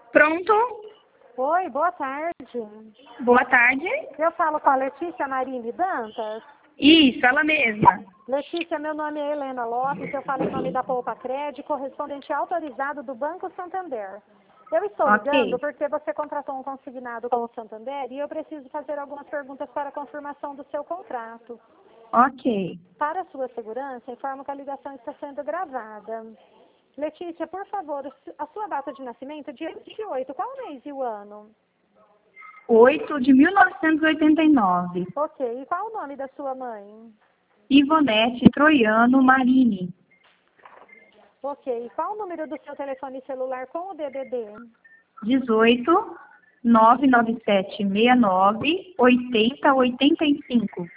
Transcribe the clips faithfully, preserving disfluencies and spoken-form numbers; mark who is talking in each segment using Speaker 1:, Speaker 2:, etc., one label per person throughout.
Speaker 1: Pronto?
Speaker 2: Oi, boa tarde.
Speaker 1: Boa tarde.
Speaker 2: Eu falo com a Letícia Marine Dantas.
Speaker 1: Isso, ela mesma.
Speaker 2: Letícia, meu nome é Helena Lopes, eu falo em nome da Poupa Cred, correspondente autorizado do Banco Santander. Eu estou
Speaker 1: Ok.
Speaker 2: ligando porque você contratou um consignado com o Santander e eu preciso fazer algumas perguntas para a confirmação do seu contrato.
Speaker 1: Ok.
Speaker 2: Para a sua segurança, informo que a ligação está sendo gravada. Letícia, por favor, a sua data de nascimento é dia vinte e oito. Qual o mês e o ano?
Speaker 1: oito de mil novecentos e oitenta e nove.
Speaker 2: Ok. E qual o nome da sua mãe?
Speaker 1: Ivonete Troiano Marini.
Speaker 2: Ok. E qual o número do seu telefone celular com o D D D?
Speaker 1: dezoito, nove nove sete seis nove, oitenta, oitenta e cinco.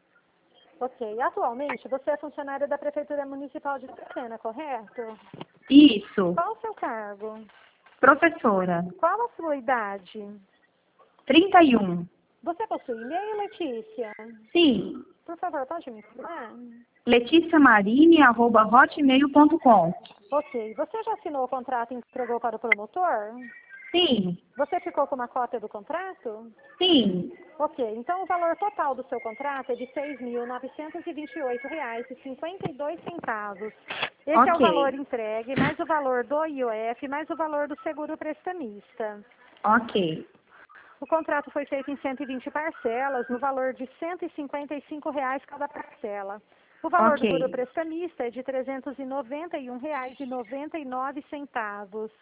Speaker 2: Ok. Atualmente, você é funcionária da Prefeitura Municipal de Dracena, correto?
Speaker 1: Isso.
Speaker 2: Qual o seu cargo?
Speaker 1: Professora.
Speaker 2: Qual a sua idade?
Speaker 1: trinta e um.
Speaker 2: Você possui e-mail, Letícia?
Speaker 1: Sim.
Speaker 2: Por favor, pode me informar?
Speaker 1: leticiamarine arroba hotmail ponto com.
Speaker 2: Ok. Você já assinou o contrato e entregou para o promotor?
Speaker 1: Sim.
Speaker 2: Você ficou com uma cópia do contrato?
Speaker 1: Sim.
Speaker 2: Ok, então o valor total do seu contrato é de seis mil novecentos e vinte e oito reais e cinquenta e dois centavos. Esse é o
Speaker 1: Ok.
Speaker 2: valor entregue, mais o valor do I O F, mais o valor do seguro prestamista.
Speaker 1: Ok.
Speaker 2: O contrato foi feito em cento e vinte parcelas, no valor de cento e cinquenta e cinco reais cada parcela. O valor do seguro
Speaker 1: Ok.
Speaker 2: prestamista é de trezentos e noventa e um reais e noventa e nove centavos.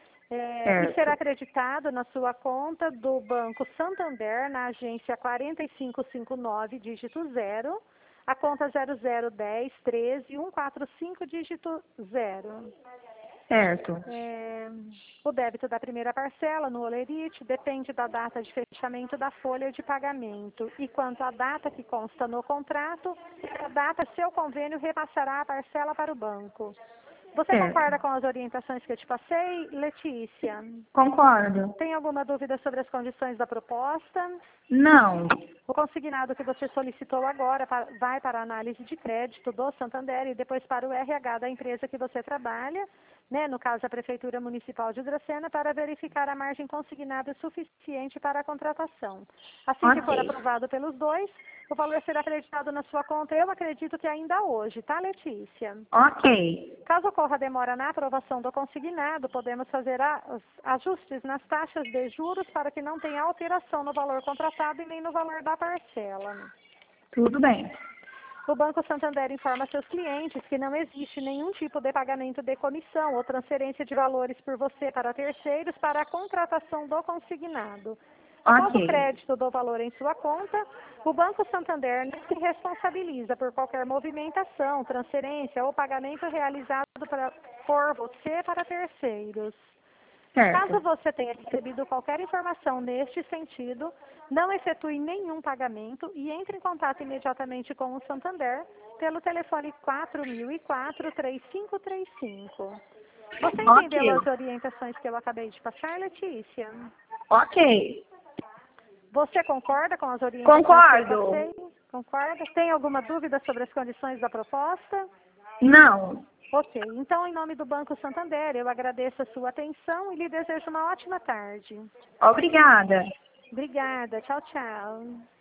Speaker 2: É, e será
Speaker 1: Certo.
Speaker 2: acreditado na sua conta do Banco Santander, na agência quatro cinco cinco nove, dígito zero, a conta zero zero um zero um três um quatro cinco, dígito zero.
Speaker 1: Certo.
Speaker 2: É, o débito da primeira parcela no Olerite depende da data de fechamento da folha de pagamento. E quanto à data que consta no contrato, a data seu convênio repassará a parcela para o banco. Você
Speaker 1: Certo.
Speaker 2: concorda com as orientações que eu te passei, Letícia?
Speaker 1: Concordo.
Speaker 2: Tem alguma dúvida sobre as condições da proposta?
Speaker 1: Não.
Speaker 2: O consignado que você solicitou agora pa- vai para a análise de crédito do Santander e depois para o R H da empresa que você trabalha, né, no caso a Prefeitura Municipal de Dracena, para verificar a margem consignada suficiente para a contratação. Assim que for
Speaker 1: Ok.
Speaker 2: aprovado pelos dois, o valor será acreditado na sua conta, eu acredito que ainda hoje, tá, Letícia?
Speaker 1: Ok.
Speaker 2: Caso ocorra demora na aprovação do consignado, podemos fazer a- os ajustes nas taxas de juros para que não tenha alteração no valor contratado e nem no valor da parcela.
Speaker 1: Tudo bem.
Speaker 2: O Banco Santander informa seus clientes que não existe nenhum tipo de pagamento de comissão ou transferência de valores por você para terceiros para a contratação do consignado. Após o
Speaker 1: Ok.
Speaker 2: crédito do valor em sua conta, o Banco Santander não se responsabiliza por qualquer movimentação, transferência ou pagamento realizado pra- por você para terceiros. Caso
Speaker 1: Certo.
Speaker 2: você tenha recebido qualquer informação neste sentido, não efetue nenhum pagamento e entre em contato imediatamente com o Santander pelo telefone quatro mil e quatro, três cinco três cinco. Você entendeu
Speaker 1: Ok.
Speaker 2: as orientações que eu acabei de passar, Letícia?
Speaker 1: Ok.
Speaker 2: Você concorda com as orientações que eu
Speaker 1: Concordo.
Speaker 2: passei? Concorda? Tem alguma dúvida sobre as condições da proposta?
Speaker 1: Não.
Speaker 2: Ok, então em nome do Banco Santander, eu agradeço a sua atenção e lhe desejo uma ótima tarde.
Speaker 1: Obrigada.
Speaker 2: Obrigada, tchau, tchau.